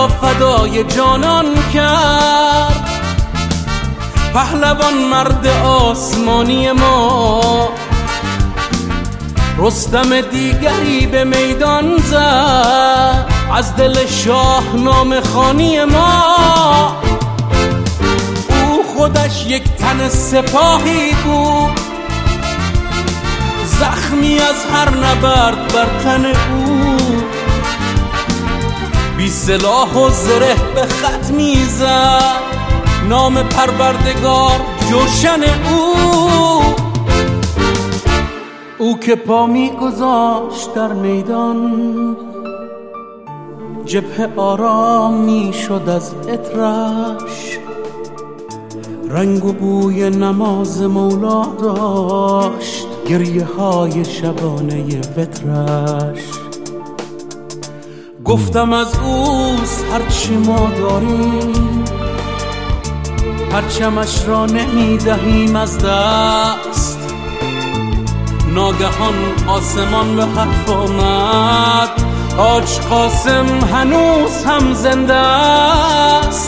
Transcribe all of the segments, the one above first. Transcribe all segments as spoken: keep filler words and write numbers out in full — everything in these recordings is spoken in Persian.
را فدای جانان کرد. پهلوان مرد آسمانی ما، رستم دیگری به میدان زد از دل شاهنامه خوانی ما. او خودش یک تن سپاهی بود، زخمی از هر نبرد بر تن او. بی سلاح و زره به خط میزد نام پروردگار جوشن او. او که پا میگذاشت در میدان، جبهه آرام میشد از عطرش. رنگ و بوی نماز مولا داشت گریه های شبانه وترش. گفتم از اوست هرچی ما داریم، پرچمش را نمیدهیم از دست. ناگهان آسمان به حرف آمد، حاج قاسم هنوز هم زنده است.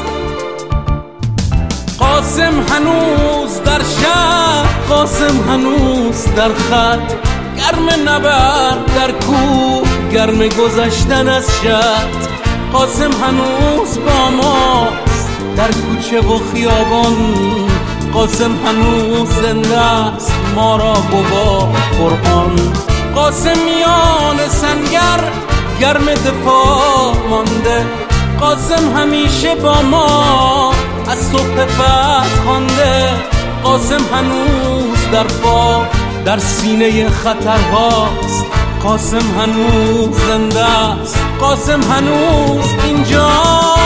قاسم هنوز در شهر، قاسم هنوز در خط، گرم نبرد در کوه، گرم گذشتن از شط. قاسم هنوز با ماست در کوچه و خیابان، قاسم هنوز زنده است ما را گواه قرآن. قاسمیان سنگر گرم دفاع مانده، قاسم همیشه با ما از صبح فتح خوانده. قاسم هنوز در پا در سینه خطرهاست، قاسم هنوز زنده است، قاسم هنوز اینجاست.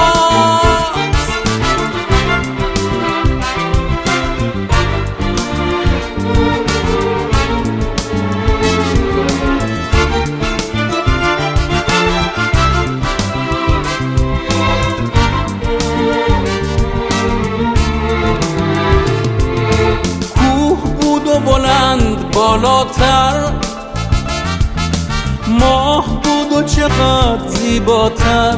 بلند بالاتر، ماه بود و چقدر زیباتر.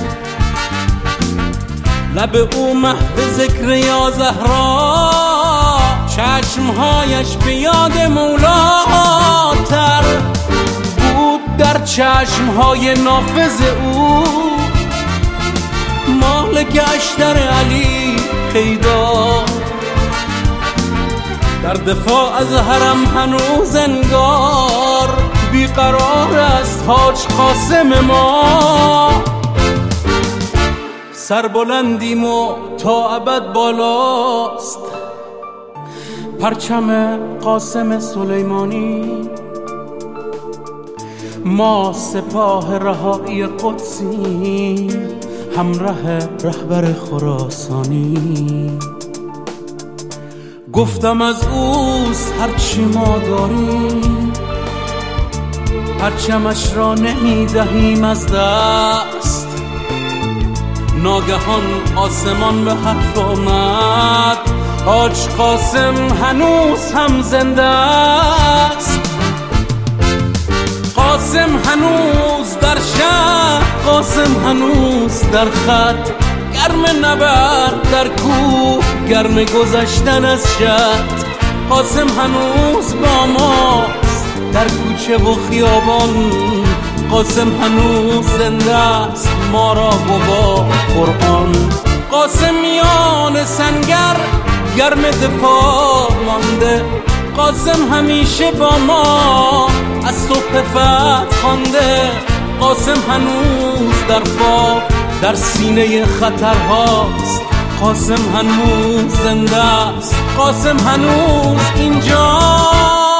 لب او محو ذکر یا زهرا، چشمهایش به یاد مولاتر. بود در چشمهای نافذ او مالک اشتر علی پیدا. در دفاع از حرم هنوز انگار بیقرار است حاج قاسم ما. سربلندیم و تا ابد بالاست پرچم قاسم سلیمانی. ما سپاه رهایی قدسی، همراه رهبر خراسانی. گفتم از اوست هرچی ما داریم، پرچمش را نمیدهیم از دست. ناگهان آسمان به حرف آمد، حاج قاسم هنوز هم زنده است. قاسم هنوز در شهر، قاسم هنوز در خط، گرم نبرد در کوه، گرم گذشتن از شط. قاسم هنوز با ماست در کوچه و خیابان، قاسم هنوز زنده است ما را گواه قرآن. قاسمیان سنگر گرم دفاع مانده، قاسم همیشه با ما از صبح فتح خوانده. قاسم هنوز در پا در سینه خطرهاست، قاسم هنوز زنده است، قاسم هنوز اینجا.